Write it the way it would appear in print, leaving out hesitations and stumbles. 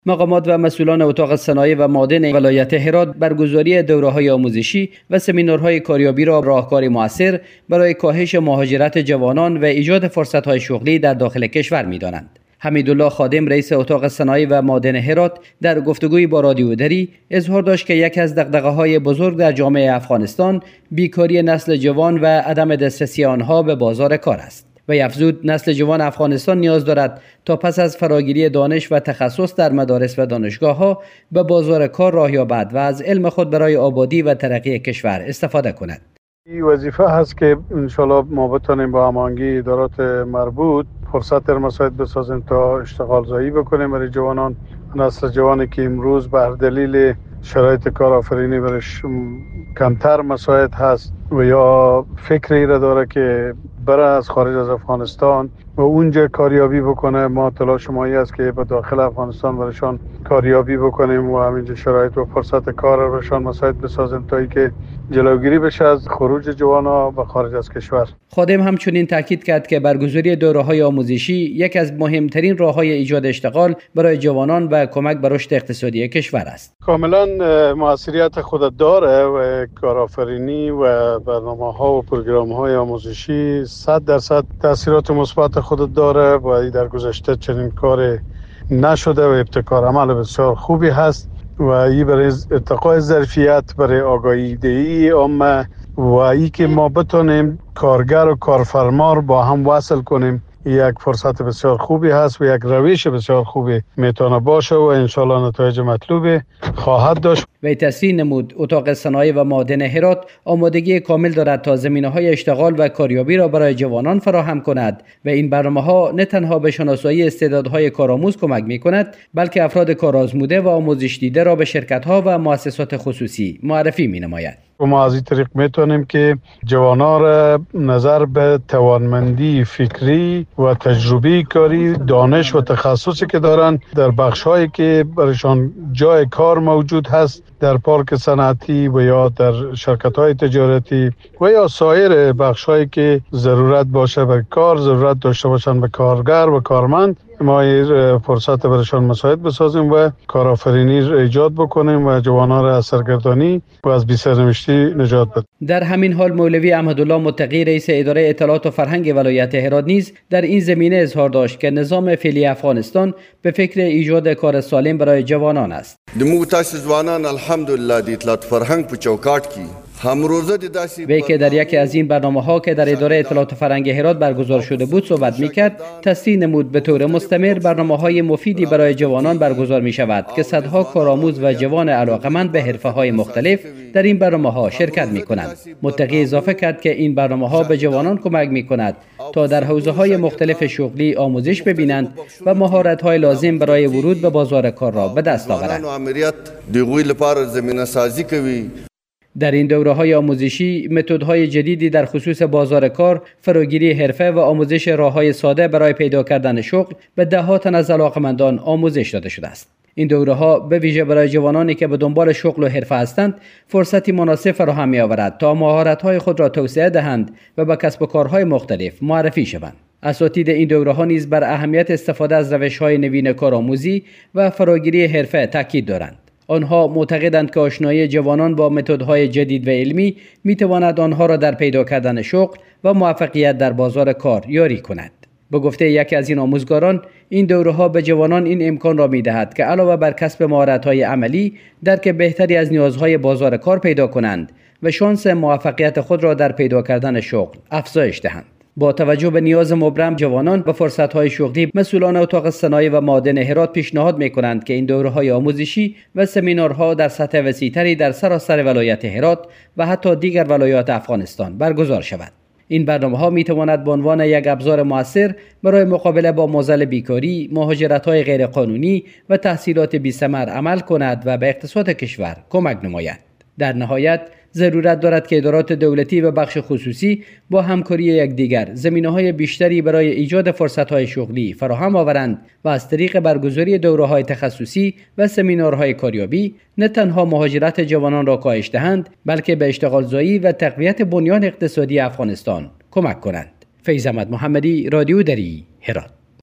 مقامات و مسئولان اتاق صنایع و معادن ولایت هرات برگزاری دوره‌های آموزشی و سمینارهای کاریابی را راهکاری مؤثر برای کاهش مهاجرت جوانان و ایجاد فرصت‌های شغلی در داخل کشور می‌دانند. حمیدالله خادم رئیس اتاق صنایع و معادن هرات در گفتگوی با رادیو دری اظهار داشت که یکی از دغدغه‌های بزرگ در جامعه افغانستان بیکاری نسل جوان و عدم دسترسی آنها به بازار کار است. و افزود نسل جوان افغانستان نیاز دارد تا پس از فراگیری دانش و تخصص در مدارس و دانشگاه‌ها به بازار کار راه یابد و از علم خود برای آبادی و ترقی کشور استفاده کند. این وظیفه هست که انشالله ما بتونیم با هماهنگی ادارات مربوط فرصت در مساعد بسازیم تا اشتغال زایی بکنیم برای جوانان. نسل جوانی که امروز به هر دلیل شرایط کارآفرینی برش کمتر مساعد هست و یا فکری را داره که بره از خارج از افغانستان و اونجا کاریابی بکنه، ما تلاش مایی است که به داخل افغانستان برشان کاریابی بکنیم و همینجا شرایط و فرصت کار را برشان مساعد بسازیم تا اینکه جلوگیری بشه از خروج جوانان به خارج از کشور. خادم همچنین تاکید کرد که برگزاری دوره‌های آموزشی یک از مهمترین راه‌های ایجاد اشتغال برای جوانان و کمک به رشد اقتصادی کشور است. کاملا موثریت خود داره و کارآفرینی و برنامه‌ها و پروگرام‌های آموزشی 100% تاثیرات مثبت خود داره و در گذشته چنین کار نشده و ابتکار عمل بسیار خوبی هست و این برای ارتقای ظرفیت، برای آگاهی دهی عامه و این که ما بتونیم کارگر و کارفرما رو با هم وصل کنیم، یک فرصت بسیار خوبی هست و یک روش بسیار خوبی میتونه باشه و انشالله نتایج مطلوب خواهد داشت. وی تصریح نمود اتاق صنایع و معادن هرات آمادگی کامل دارد تا زمینه‌های اشتغال و کاریابی را برای جوانان فراهم کند و این برنامه‌ها نه تنها به شناسایی استعدادهای کارآموز کمک می‌کند بلکه افراد کارآزموده و آموزش دیده را به شرکت‌ها و مؤسسات خصوصی معرفی می‌نماید. و ما از این طریق میتونیم که جوانان را نظر به توانمندی فکری و تجربی کاری، دانش و تخصصی که دارن در بخش‌هایی که برایشان جای کار موجود هست در پارک صنعتی و یا در شرکت‌های تجارتی و یا سایر بخش‌هایی که ضرورت باشه به کار، ضرورت داشته باشن به کارگر و کارمند، ما فرصت برایشان مساعد بسازیم و کارآفرینی ایجاد بکنیم و جوانان را از سرگردانی و از بی‌سرنوشتی نجات بدیم. در همین حال مولوی احمدالله متقی رئیس اداره اطلاعات و فرهنگ ولایت هرات نیز در این زمینه اظهار داشت که نظام فعلی افغانستان به فکر ایجاد کار سالم برای جوانان است. دمو تاسیس جوانان الحمدلله د اطلاعات فرهنگ په چوکاټ کې وی که در یکی از این برنامه‌ها که در اداره اطلاعات فرهنگ هرات برگزار شده بود صحبت می‌کرد، تصریح نمود به طور مستمر برنامه‌های مفیدی برای جوانان برگزار می‌شود که صدها کارآموز و جوان علاقه‌مند به حرفه‌های مختلف در این برنامه‌ها شرکت می‌کنند. متقی اضافه کرد که این برنامه‌ها به جوانان کمک می‌کند تا در حوزه‌های مختلف شغلی آموزش ببینند و مهارت‌های لازم برای ورود به بازار کار را به دست آورند. در این دوره‌های آموزشی متدهای جدیدی در خصوص بازار کار، فراگیری حرفه و آموزش راه‌های ساده برای پیدا کردن شغل به دهات تن از علاقه‌مندان آموزش داده شده است. این دوره‌ها به ویژه برای جوانانی که به دنبال شغل و حرفه هستند فرصتی مناسب فراهم می‌آورد تا مهارت‌های خود را توسعه دهند و به کسب و کارهای مختلف معرفی شوند. اساتید این دوره‌ها نیز بر اهمیت استفاده از روش‌های نوین کارآموزی و فراگیری حرفه تاکید دارند. آنها معتقدند که آشنایی جوانان با متدهای جدید و علمی میتواند آنها را در پیدا کردن شغل و موفقیت در بازار کار یاری کند. به گفته یکی از این آموزگاران، این دوره‌ها به جوانان این امکان را می‌دهد که علاوه بر کسب مهارت‌های عملی، درک بهتری از نیازهای بازار کار پیدا کنند و شانس موفقیت خود را در پیدا کردن شغل افزایش دهند. با توجه به نیاز مبرم جوانان و فرصت‌های شغلی، مسئولان اتاق صنایع و معادن هرات پیشنهاد می‌کنند که این دوره‌های آموزشی و سمینارها در سطح وسیع‌تری در سراسر ولایت هرات و حتی دیگر ولایات افغانستان برگزار شود. این برنامه‌ها می‌تواند به عنوان یک ابزار مؤثر برای مقابله با معضل بیکاری، مهاجرت‌های غیرقانونی و تحصیلات بی‌ثمر عمل کند و به اقتصاد کشور کمک نماید. در نهایت ضرورت دارد که ادارات دولتی و بخش خصوصی با همکاری یکدیگر زمینه‌های بیشتری برای ایجاد فرصت‌های شغلی فراهم آورند و از طریق برگزاری دوره‌های تخصصی و سمینارهای کاریابی نه تنها مهاجرت جوانان را کاهش دهند بلکه به اشتغال زایی و تقویت بنیان اقتصادی افغانستان کمک کنند. فیض احمد محمدی، رادیو دری، هرات.